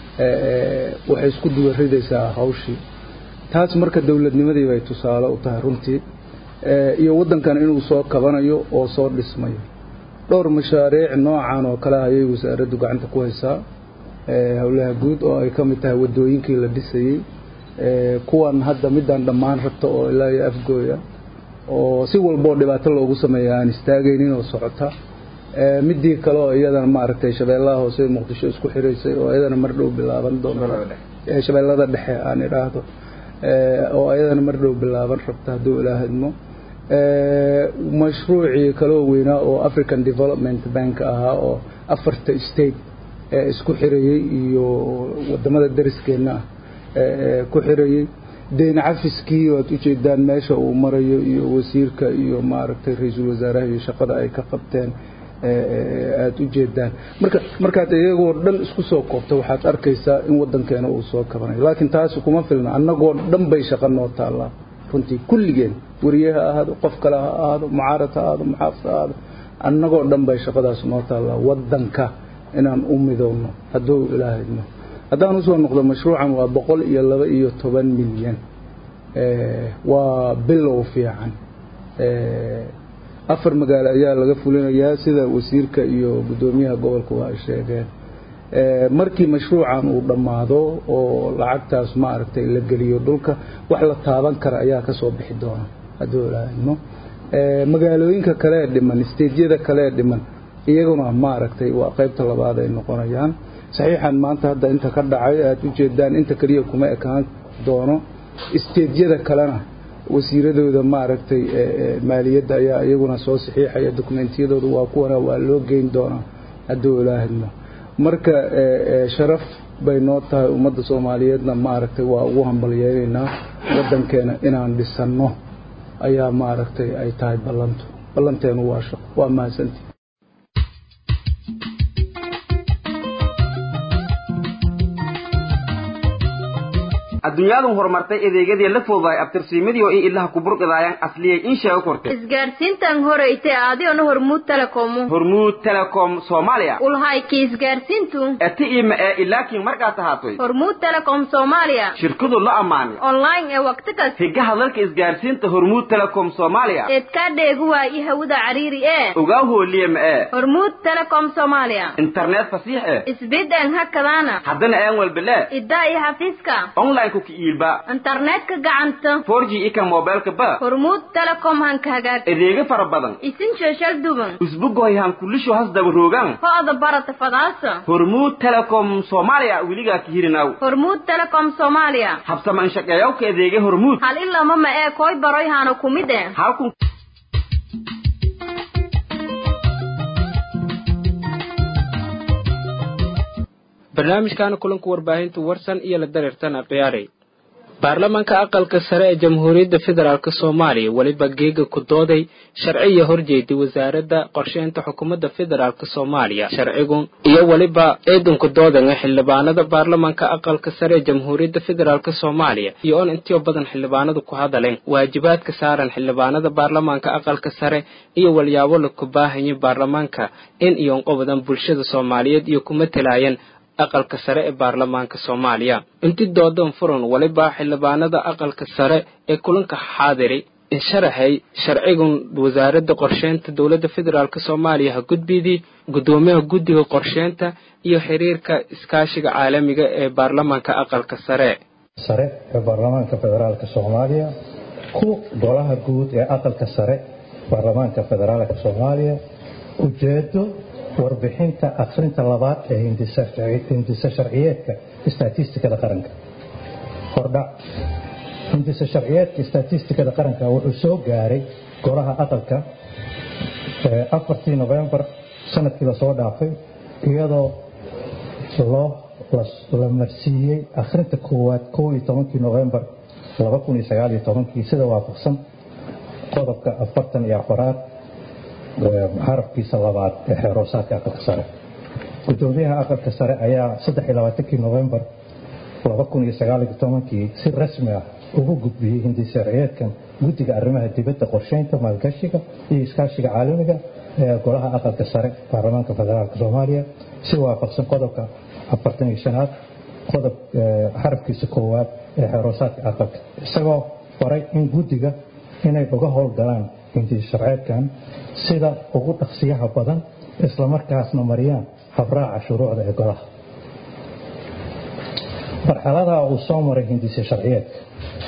waxay isku duba ridaysaa hawshii taas marka dawladnimadii bay tusaale u tahay runtii iyo waddankan inuu soo kabanayo oo soo dhismayo dhowr mashaariic noocan oo kale ayay wasaaraddu gacanta ku haysaa howlaha guud oo ay ka mid tahay wadooyinkii la dhisayey kuwan hadda midaan dhammaan rabta oo ilaa iyo afgooya oo si walboo dhibaato loogu sameeya aan istaagaynin oo socota midii kale oo iyadana maaragtay shabeellaha hoose muqdisho isku xiraysay oo iyadana mar dhow bilaaban doonta shabeellada dhexe aan idhaahdo oo iyadana mar dhow bilaaban rabta hadduu ilaahadmo mashruucii kaloo weynaa oo African Development Bank ahaa oo afarta state isku xirayay iyo wadamada dariskeena ku xirayay deyn cafiskii waad u jeedaan meesha uu marayo iyo wasiirka iyo maaragtay ra'iisul wasaaraha iyo shaqada ay ka qabteen aad u jeedaan marka markaad iyagoo dhan isku soo koobto waxaad arkaysaa in wadankeena uu soo kabanayo laakiin taas kuma filna annagoo dhan bay shaqo noo taallaa runtii kulligeen wariyaha ahaado qof kale ha ahaado mucaarad ha ahaado muxaafid ha ahaado annagoo dhan bay shaqadaas noo taallaa waddanka inaan u midowno hadduu ilaahayno haddaan usoo noqdo mashruucan waa boqol iyo laba iyo toban milyan waa bilow fiican afar magaalo ayaa laga fulinayaa sida wasiirka iyo gudoomiyaha gobolka waa ay sheegeen markii mashruucan uu dhamaado oo lacagtaas ma aragtay la geliyo dhulka wax la taaban kara ayaa ka soo bixi doona hadduu ilaahayno magaalooyinka kale ee dhiman isteedyada kale ee dhiman iyaguna ma aragtay waa qaybta labaad ay noqonayaan saxiixan maanta hadda inta ka dhacay aad u jeedaan inta kaliya kuma ekaan doono isteedyada kalena wasiiradooda ma aragtay maaliyadda ayaa iyaguna soo saxiixaya dokumentiyadooda waa kuwana waa loo geyn doonaa hadduu ilaahayno marka sharaf bay noo tahay ummadda Soomaaliyeedna ma aragtay waa ugu hambalyeeynaa wadankeena inaan dhisano ayaa ma aragtay ay tahay ballantu ballanteenu waa shaqo waa mahadsantii adduunyadu horumartay adeegyadii la fududay abtirsiimadii oo ilaha ku burqadayaan asliyay in sheego kortay isgaarsiintan horeeytay aadiona hormuud telecom hormuud telecom Soomaaliya ulhay ki isgaarsiintu ati ima ee ilaakiin markaa tahaatay hormuud telecom Soomaaliya shirkadu la amaanay online ee waqtigaas higaha hadalka isgaarsiinta hormuud telecom Soomaaliya ee ka dheegu waa i hawada cariiri ee uga hooliye ma ee hormuud telecom Soomaaliya internet fasiix ee isbidan hakadana haddana aan walbala idaa i xafiiska online ku kiilba internet ka gacanta four G ika mobile ka ba hormuud telecom han ka hagaag adeega fara badan isin sheeshal duban usbugoy han kulisho hasdaba roogan hada barata fadaasa hormuud telecom Soomaaliya wiliga ka hirinaw hormuud telecom Soomaaliya habsaman shaqeeyo ka adeega hormuud hal illa ma ee koy baroy hano kumide halku barnaamijkan kulanka warbaahinta warsan iyo la dareertana qiyaaray baarlamaanka aqalka sare ee jamhuuriyadda federaalk soomaaliya weliba geega ku dooday sharciya horjeeday wasaaradda qorsheynta xukuumadda federaalk soomaaliya sharcigun iyo weliba eedan ku doodan xildhibaanada baarlamaanka aqalka sare ee jamhuuriyadda federaalk soomaaliya iyo on intiyo badan xildhibaanadu ku hadaleen waajibaadka saaran xildhibaanada baarlamaanka aqalka sare iyo walyaabo la ku baahanyay baarlamaanka in iyo qobadan bulshada soomaaliyeed iyo kuma talaayeen aqalka sare ee baarlamaanka Soomaaliya intii doodan furan waliba xildhibaanada aqalka sare ee kulanka xaadiri in sharaxay sharcigan wasaaradda qorsheynta dawladda federaalka Soomaaliya ha gudbidii gudoomiyaha guddiga qorsheynta iyo xiriirka iskaashiga caalamiga ee baarlamaanka aqalka sare sare ee baarlamaanka federaalka Soomaaliya ku golaha guud ee aqalka sare baarlamaanka federaalka Soomaaliya ujeedo warbixinta akhrinta labaad ee hindisa sharciyeedka istaatiistikada qaranka hordhac hindisa sharciyeedka istaatiistikada qaranka wuxuu soo gaaray golaha aqalka afartii November sanadkii la soo dhaafay iyadoo loo la marsiiyey akhrinta koowaad kow iyo tobankii November laba kun iyo sagaal iyo tobankii sida waafaqsan qodobka afartan iyo afaraad xarafkiisa labaad ee xeeroosaadka aqalka sare gudoomiyaha aqalka sare ayaa saddex iyo labaatankii November laba kun iyo sagaal iyo tobankii si rasmi ah ugu gudbiyey hindisa sharciyeedkan guddiga arrimaha dibadda qorsheynta maalgashiga iyo iskaashiga caalamiga ee golaha aqalka sare baarlamaanka federaalka Soomaaliya si waafaqsan qodobka afartan iyo shanaad qodob xarafkiisa koowaad ee xeeroosaadka aqalka isagoo faray in guddiga inay uga howlgalaan hindisa sharciyeedkan sida ugu dhaqsiyaha badan isla markaasna mariyaan habraaca shuruucda ee golaha marxaladaha uu soo maray hindisa sharciyeedka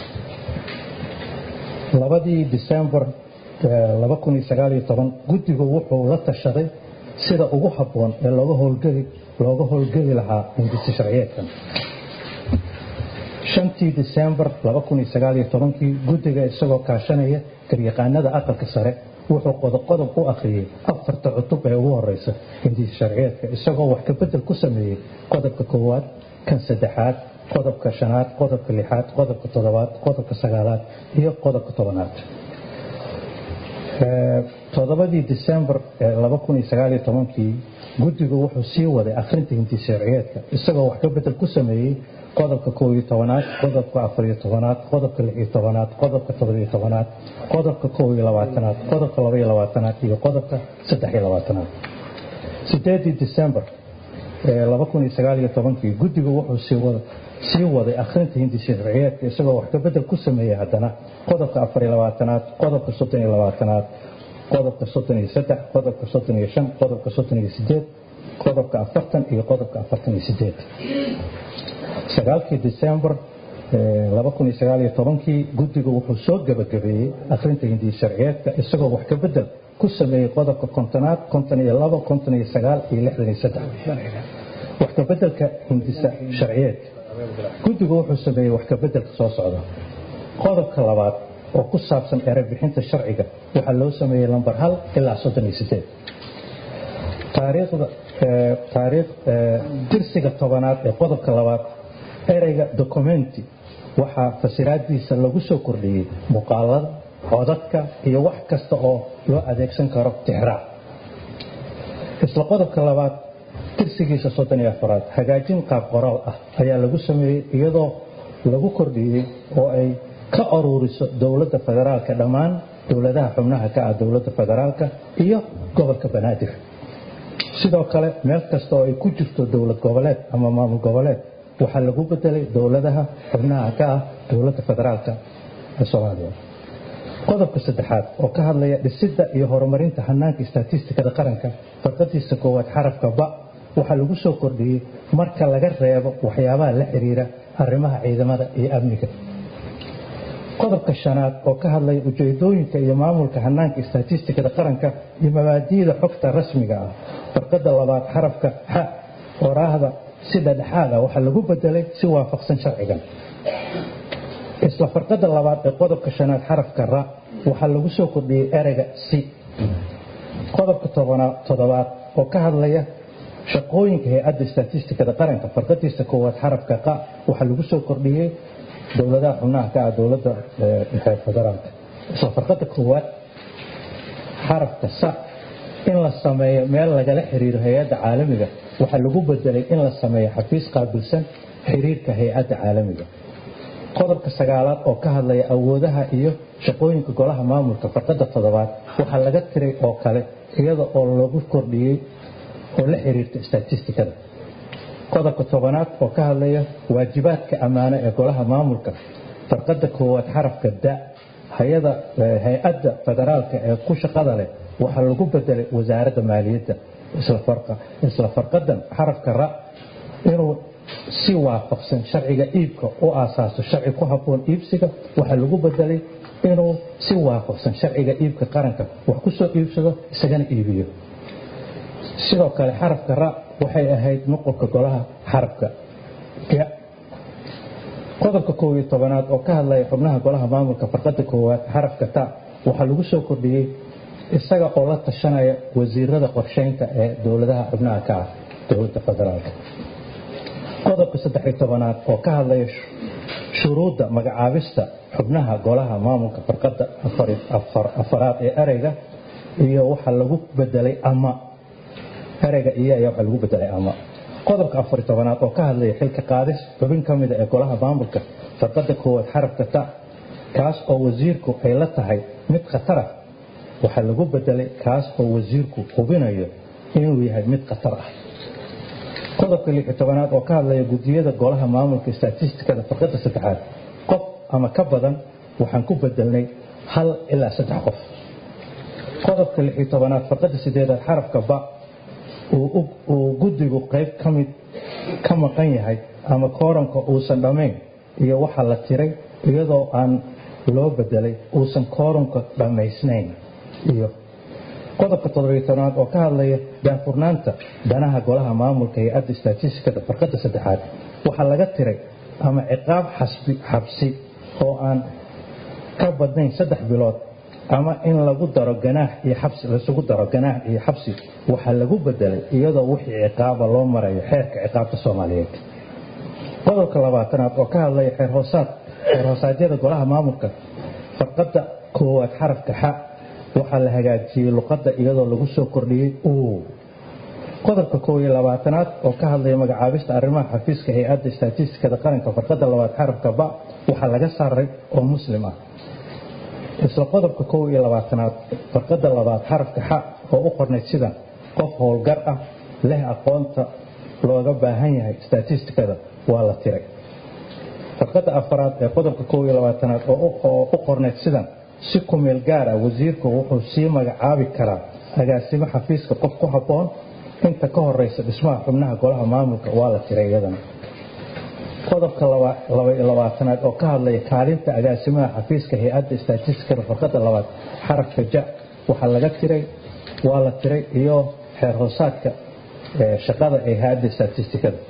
labadii December laba kun iyo sagaal iyo toban guddigu wuxuu la tashaday sida ugu habboon ee looga howlgali looga howlgali lahaa hindisa sharciyeedkan shantii December laba kun iyo sagaal iyo tobankii guddiga isagoo kaashanaya garyaqaanada aqalka sare wuxuu qodob qodob u akhriyay afarta cutub ee ugu horeysa hindisa sharciyeedka isagoo wax ka bedel ku sameeyay qodobka koowaad kan saddexaad qodobka shanaad qodobka lixaad qodobka toddobaad qodobka sagaalaad iyo qodobka tobanaad toddobadii December laba kun iyo sagaal iyo tobankii guddigu wuxuu sii waday akhrinta hindisa sharciyeedka isagoo wax ka bedel ku sameeyay qodobka kow iyo tobanaad qodobka afar iyo tobanaad qodobka lix iyo tobanaad qodobka todoba iyo tobanaad qodobka kow iyo labaatanaad qodobka laba iyo labaatanaad iyo qodobka saddex iyo labaatanaad sideedii December laba kun iyo sagaal iyo tobankii guddigu wuxuu sii waday sii waday akhrinta hindisa sharciyeedka isagoo wax ka bedel ku sameeyay haddana qodobka afar iyo labaatanaad qodobka soddon iyo labaatanaad qodobka soddon iyo saddex qodobka soddon iyo shan qodobka soddon iyo sideed qodobka afartan iyo qodobka afartan iyo sideed sagaalkii December laba kun iyo sagaal iyo tobankii guddigu wuxuu soo gabagabeeyey akhrinta hindisa sharciyeedka isagoo wax ka bedel ku sameeyay qodobka kontonaad konton iyo laba konton iyo sagaal iyo lixdan iyo saddex wax ka bedelka hindisa sharciyeedka guddigu wuxuu sameeyay wax ka bedelka soo socda qodobka labaad oo ku saabsan eray bixinta sharciga waxa loo sameeyay lambar hal ilaa soddon iyo sideed taariikhda taariikh dirsiga tobanaad ee qodobka labaad ereyga documenti waxa fasiraadiisa lagu soo kordhiyay muuqaalada codadka iyo wax kasta oo loo adeegsan karo tixraac isla qodobka labaad dirsigiisa soddon iyo afaraad hagaajin qaab qoraal ah ayaa lagu sameeyay iyadoo lagu kordhiyay oo ay ka ururiso dawladda federaalka dhammaan dawladaha xubnaha ka ah dawladda federaalka iyo gobolka Banaadir sidoo kale meel kasta oo ay ku jirto dawlad goboleed ama maamul goboleed waxa lagu bedelay dawladaha xubnaha ka ah dawladda federaalka ee Soomaaliya qodobka saddexaad oo ka hadlaya dhisidda iyo horumarinta hanaanka istaatistikada qaranka farqadiisa koowaad xarafka ba waxa lagu soo kordhiyay marka laga reebo waxyaabaha la xiriira arrimaha ciidamada iyo amniga qodobka shanaad oo ka hadlaya ujeedooyinka iyo maamulka hanaanka istaatistikada qaranka iyo mabaadi'da xogta rasmiga ah farqada labaad xarafka ha waraahda sida dhaxaad ah waxa lagu bedelay si waafaqsan sharcigan isla farqada labaad ee qodobka shanaad xarafka ra waxa lagu soo kordhiyay ereyga si qodobka toddobaad oo ka hadlaya shaqooyinka hay'adda istaatistikada qaranka farqadiisa koowaad xarafka qa waxa lagu soo kordhiyay dowladaha xubnaha ka ah dowladda dhexe federaalka isla farqada koowaad xarafka sa in la sameeyo meel lagala xiriiro hay-adda caalamiga waxaa lagu bedelay in la sameeyo xafiis qaabilsan xiriirka hay-adda caalamiga qodobka sagaalaad oo ka hadlaya awoodaha iyo shaqooyinka golaha maamulka farqada toddobaad waxaa laga tiray oo kale iyada oo lagu kordhiyey oo la xiriirta statistikada qodobka tobanaad oo ka hadlaya waajibaadka ammaano ee golaha maamulka farqada koowaad xarafka da hay'adda hay-adda federaalka ee ku shaqada leh waxaa lagu bedelay wasaaradda maaliyadda isla farqa isla farqadan xarafka ra inuu si waafaqsan sharciga iibka u aasaaso sharci ku habboon iibsiga waxaa lagu bedelay inuu si waafaqsan sharciga iibka qaranka wax ku soo iibsado isagana iibiyo sidoo kale xarafka ra waxay ahayd nuqulka golaha xarafka ya qodobka koob iyo tobanaad oo ka hadlaya xubnaha golaha maamulka farqada koowaad xarafka ta waxaa lagu soo kordhiyey isaga oo la tashanaya wasiirada qorsheynta ee dowladaha xubnaha ka ah dowladda federaalka qodobka saddex iyo tobanaad oo ka hadlaya shuruudda magacaabista xubnaha golaha maamulka farqada afaraad ee ereyga iyo waxaa lagu bedelay ama ereyga iyo ayaa waxaa lagu bedelay ama qodobka afar iyo tobanaad oo ka hadlaya xilka qaadis xubin ka mid ah ee golaha maamulka farqada koowaad xarafka ta kaas oo wasiirku ay la tahay mid khatar ah waxaa lagu bedelay kaas oo wasiirku hubinayo inuu yahay mid khatar ah qodobka lix iyo tobanaad oo ka hadlaya gudiyada golaha maamulka statistikada farqada saddexaad qof ama ka badan waxaan ku bedelnay hal ilaa saddex qof qodobka lix iyo tobanaad farqada sideedaad xarafka ba uu guddigu qayb ka mid ka maqan yahay ama kooranka uusan dhammayn iyo waxa la tiray iyadoo aan loo bedelay uusan kooranka dhammaysnayn iyo qodobka toddobiyo tobanaad oo ka hadlaya daafurnaanta danaha golaha maamulka hay-adda statistikada farqada saddexaad waxaa laga tiray ama ciqaab xabsi oo aan ka badnayn saddex bilood ama in lagu daro ganaax iyo xabsi laisugu daro ganaax iyo xabsi waxaa lagu bedelay iyadoo wixii ciqaaba loo marayo xeerka ciqaabta soomaaliyeed qodobka labaatanaad oo ka hadlaya xeer hoosaad xeer hoosaadyada golaha maamulka farqada koowaad xarafka xa waxaa la hagaajiyey luqadda iyadoo lagu soo kordhiyey uu qodobka koob iyo labaatanaad oo ka hadlaya magacaabista arrimaha xafiiska hay-adda statistikada qaranka farqada labaad xarafka ba waxaa laga saaray oo muslim ah isla qodobka koob iyo labaatanaad farqada labaad xarafka xa oo u qornayd sidan qof howlgar ah leh aqoonta looga baahan yahay statistikada waa la tiray farqada afaraad ee qodobka koob iyo labaatanaad oo u qornayd sidan si ku meel gaar ah wasiirku wuxuu sii magacaabi karaa agaasimo xafiiska qof ku habboon inta ka horeysa dhismaha xubnaha golaha maamulka waa la tiray iyadana qodobka laba iyo labaatanaad oo ka hadlaya kaalinta agaasimaha xafiiska hay-adda statistikada farqada labaad xarafka ja waxaa laga tiray waa la tiray iyo xeer hoosaadka shaqada ee hay-adda statistikada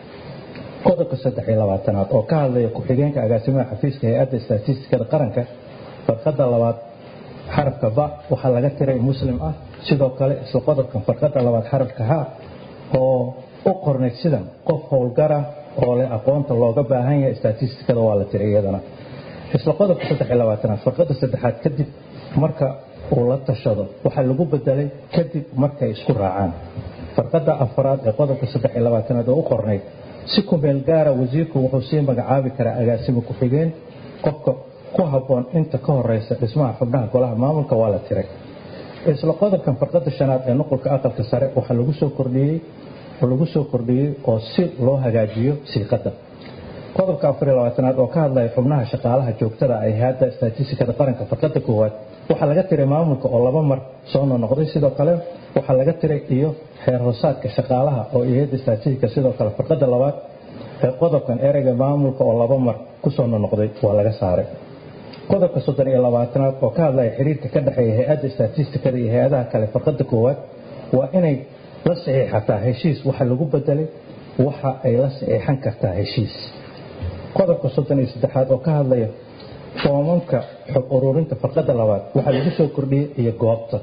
qodobka saddex iyo labaatanaad oo ka hadlaya ku-xigeenka agaasimaha xafiiska hay-adda statistikada qaranka farqada labaad xarafka ba waxaa laga tiray muslim ah sidoo kale isla qodobkan farqada labaad xarafka ha oo u qornayd sidan qof howlgara oo leh aqoonta looga baahan yahay statistikada waa la tiray iyadana isla qodobka saddex iyo labaatanaad farqada saddexaad kadib marka uu la tashado waxaa lagu bedelay kadib markay isku raacaan farqada afaraad ee qodobka saddex iyo labaatanaad oo u qornayd si ku meel gaara wasiirku wuxuu sii magacaabi karaa agaasimo ku-xigeen qofka ku habboon inta ka horeysa dhismaha xubnaha golaha maamulka waa la tiray isla qodobkan farqada shanaad ee nuqulka aqalka sare waxaa lagu soo kordhiyey lagu soo kordhiyey oo si loo hagaajiyo siiqada qodobka afar iyo labaatanaad oo ka hadlaya xubnaha shaqaalaha joogtada ay hay-adda statistikada qaranka farqada koowaad waxaa laga tiray maamulka oo laba mar soo noqnoqday sidoo kale waxaa laga tiray iyo xeer hoosaadka shaqaalaha oo hay-adda statistika sidoo kale farqada labaad ee qodobkan ereyga maamulka oo laba mar kusoo noqnoqday waa laga saaray qodobka soddon iyo labaatanaad oo ka hadlaya xiriirka ka dhexeeya hay-adda statistikada iyo hay-adaha kale farqada koowaad waa inay la saxiixataa heshiis waxa lagu bedelay waxa ay la saxiixan kartaa heshiis qodobka soddon iyo saddexaad oo ka hadlaya foomamka xog ururinta farqada labaad waxaa lagu soo kordhiyey iyo goobta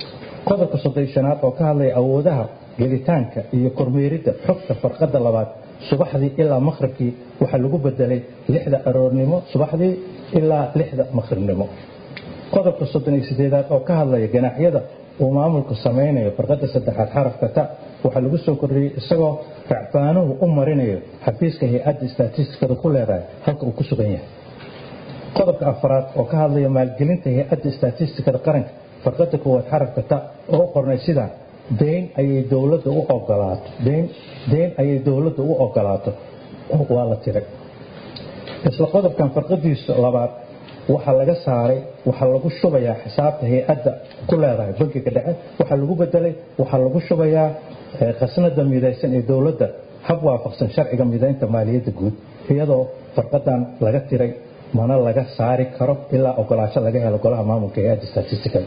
qodobka soddon iyo shanaad oo ka hadlaya awoodaha gelitaanka iyo kormeeridda xogta farqada labaad subaxdii ilaa maqribkii waxaa lagu bedelay lixda aroornimo subaxdii ilaa lixda maqribnimo qodobka soddon iyo sideedaad oo ka hadlaya ganaaxyada uu maamulku samaynayo farqada saddexaad xarafka ta waxaa lagu soo kordhiyey isagoo racfaanuhu u marinayo xafiiska hay-adda statistikada ku leedahay halka uu ku sugan yahay qodobka afraad oo ka hadlaya maalgelinta hay-adda statistikada qaranka farqada koowaad xarafka ta oo u qornay sidaan deyn ayay dowladda u ogolaato deyn deyn ayay dowladda u ogolaato waa la tiray isla qodobkan farqadiisa labaad waxa laga saaray waxa lagu shubayaa xisaabta hay-adda ku leedahay bankiga dhexe waxa lagu bedelay waxa lagu shubayaa khasnada midaysan ee dowladda hab waafaqsan sharciga midaynta maaliyadda guud iyadoo farqadan laga tiray mana laga saari karo ilaa ogolaansho laga helo golaha maamulka hay-adda statistikada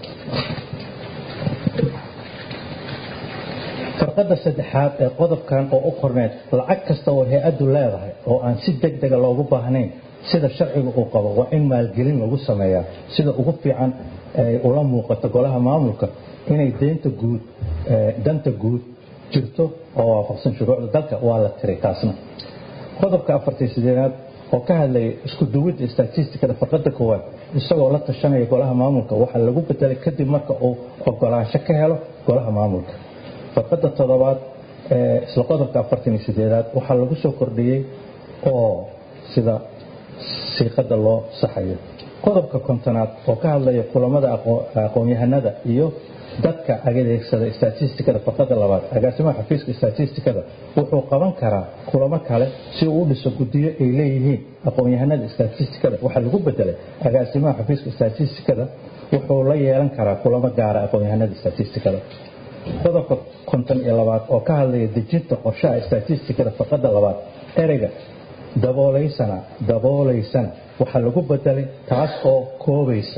farqada saddexaad ee qodobkan oo u qorneed lacag kasta oo hay-addu leedahay oo aan si degdega loogu baahnayn sida sharciga uu qabo waa in maalgelin lagu sameeyaa sida ugu fiican ay ula muuqato golaha maamulka inay deynta guud danta guud jirto oo waafaqsan shuruucda dalka waa la tiray taasna qodobka afartan iyo sideedaad oo ka hadlaya isku duwidda statistikada farqada koowaad isagoo la tashanaya golaha maamulka waxaa lagu bedelay kadib marka uu ogolaansho ka helo golaha maamulka farqada toddobaad isla qodobka afartan iyo sideedaad waxaa lagu soo kordhiyey oo sida siiqada loo saxayo qodobka kontonaad oo ka hadlaya kulamada aqoon-yahanada iyo dadka adeegsada statistikada farqada labaad agaasimaha xafiiska statistikada wuxuu qaban karaa kulamo kale si uu u dhiso guddiyo ay leeyihiin aqoon-yahanada statistikada waxaa lagu bedelay agaasimaha xafiiska statistikada wuxuu la yeelan karaa kulamo gaara aqoon-yahanada statistikada qodobka konton iyo labaad oo ka hadlaya dejinta qorshaha statistikada farqada labaad ereyga dabooleysana dabooleysana waxaa lagu bedelay taas oo koobaysa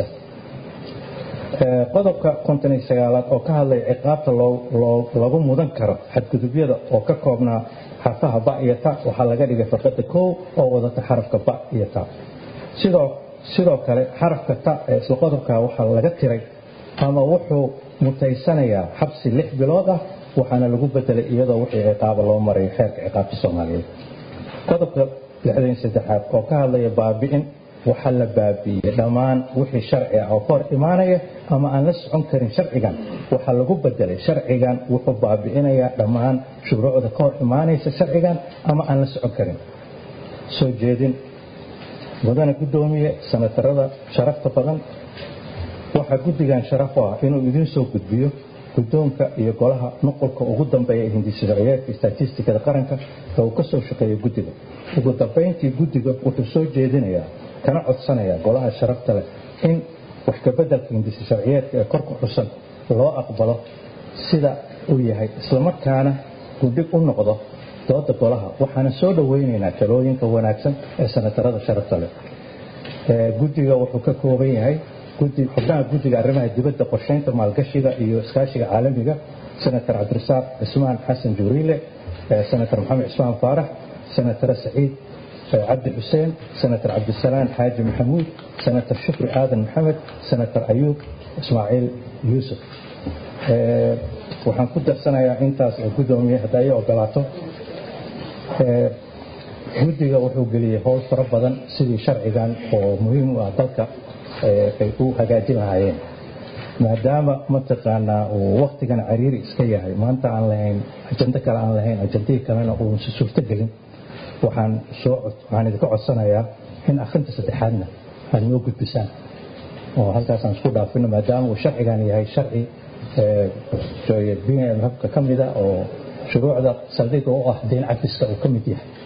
qodobka konton iyo sagaalaad oo ka hadlaya ciqaabta lagu mudan karo xadgudubyada oo ka koobnaa xarfaha ba iyo ta waxaa laga dhigay farqada kow oo wadata xarafka ba iyo ta sidoo sidoo kale xarafka ta ee isla qodobka waxaa laga tiray ama wuxuu mutaysanayaa xabsi lix bilood ah waxaana lagu bedelay iyadoo wixii ciqaaba loo maray xeerka ciqaabta Soomaaliyeed qodobka lixdan iyo saddexaad oo ka hadlaya baabi'in waxa la baabi'iyay dhammaan wixii sharci ah oo hor imaanaya ama aan la socon karin sharcigan waxa lagu bedelay sharcigan wuxuu baabi'inayaa dhammaan shuruucda ka hor imaanaysa sharcigan ama aan la socon karin soo jeedin wadana gudoomiye sanatarada sharafta badan waxa guddigan sharaf ah inuu idin soo gudbiyo guddoonka iyo golaha nuqulka ugu dambeeya hindisada statistikada qaranka oo ka soo shaqeeya guddiga ugu dambeyntii guddiga wuxuu soo jeedinayaa kana codsanayaa golaha sharafta leh in wax ka bedelka hindisada sharciyeedka ee korka xusan loo aqbalo sida uu yahay isla markaana guddig u noqdo dooda golaha waxaana soo dhaweynaynaa talooyinka wanaagsan ee sanatarada sharafta leh ee guddiga wuxuu ka kooban yahay guddi xubnaha guddiga arrimaha dibadda qorsheynta maalgashiga iyo iskaashiga caalamiga senator cabdirasaaq cismaan xasan juuriile senator maxamed cismaan faarax senator saciid cabdi xuseen senator cabdisalaan xaaji maxamuud senator shukri aadan maxamed senator ayuub ismaaciil yuusuf waxaan ku darsanayaa intaas oo gudoomiye hadda ay ogolaato guddiga wuxuu geliyay howl fara badan sidii sharcigan oo muhiim u ah dalka ay u hagaajin lahaayeen maadaama mataqaanaa uu waqtigan cariiri iska yahay maanta aan lahayn ajando kale aan lahayn ajandihii kalena uusan suurto gelin waxaan soo waxaan idinka codsanayaa in akhrinta saddexaadna aad noo gudbisaan oo halkaasaan isku dhaafino maadaama uu sharcigan yahay sharci habka ka mida oo shuruucda saldhigga u ah deyn cafiska uu ka mid yahay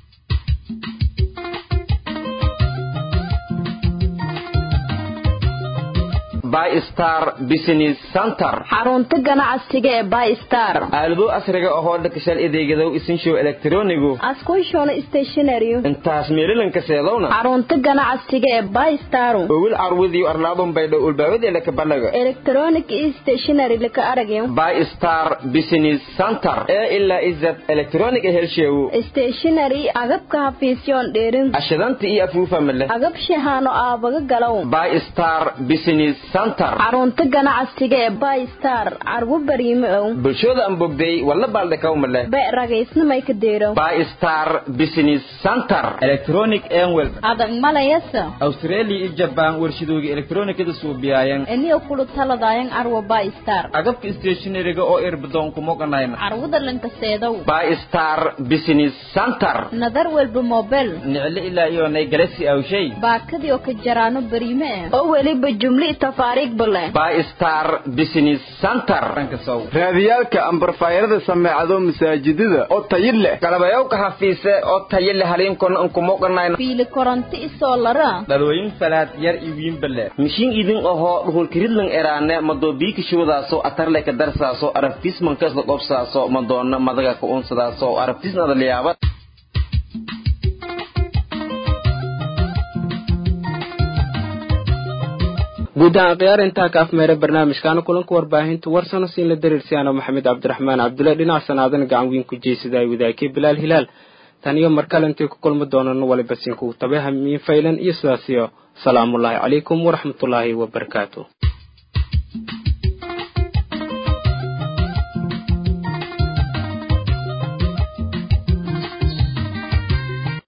Bystar Business Center xarunta ganacsiga ee Bystar aalado asriga oo dhakashal adeegada isin show elektroonigu askushona stationery intaas meelan ka seedowna xarunta ganacsiga ee Bystar oo wil arwidi arlaadon baydo ulbaawada la ka balaga electronic stationery la ka aragayo Bystar Business Center ee illa izat electronic helsheew stationery agabka hafiisyon dheerin ashadanta iyo afuufa male agab shahano aabaga galaw Bystar Business Center center xarunta ganacsiga ee Bay Star carwo bariimo oo bulshada aan bogday wala balda kawmale bay ragaysnimay ka deero Bay Star business center electronic enwel adag malayasa Australia iyo Japan warshadooga electronicada suubiyaayeen eniyo kula taladaayeen carwo Bay Star agabka stationeryga oo irbadoon ku moqanayna carwada lanka seedow Bay Star business center nadar walba mobile nicli ilaa iyo nay galaxy aw shay baakadi oo ka jaraano bariimo oo waliba jumli tafaariiq bale Bay Star business center ranka soo raadiyalka ambarfaayada sameecado masaajidada oo tayil leh qalabayow ka hafiise oo tayil leh halin kon an ku moqanayna fiil koronto isoo lara dadweyne falaad yar iyo wiin bale mishin idin oo dhuhul kiridlan eraane madoobiki shoodaasoo atarle ka darsaaso araftis mankas la qobsaaso madoona madaga ku unsadaasoo araftisnada liyaaba guud ahaan khiyaar intaa ka afmeera barnaamijkaana kulanka warbaahinta warsano siin la dariirsiyaano maxamed cabdiraxmaan cabdulle dhinac sanaadana gacan weyn ku jeysada ay wadaagay bilaal hilaal tan iyo mar kale intay ku kulmi doonano waliba siinkugu tabe hamiin faylan iyo sidaas iyo salaamullaahi calaykum waraxmatullaahi wabarakaatu